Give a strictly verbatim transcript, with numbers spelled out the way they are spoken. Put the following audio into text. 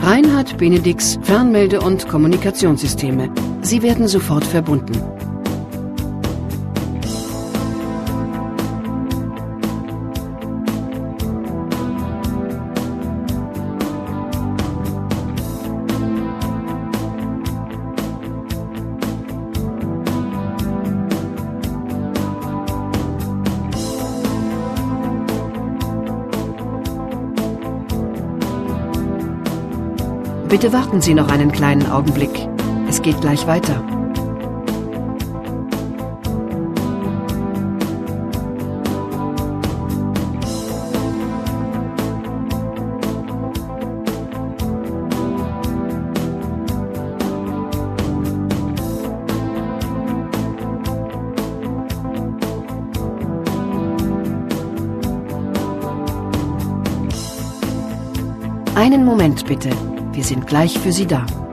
Reinhard Benedix Fernmelde- und Kommunikationssysteme. Sie werden sofort verbunden. Bitte warten Sie noch einen kleinen Augenblick. Es geht gleich weiter. Einen Moment bitte. Wir sind gleich für Sie da.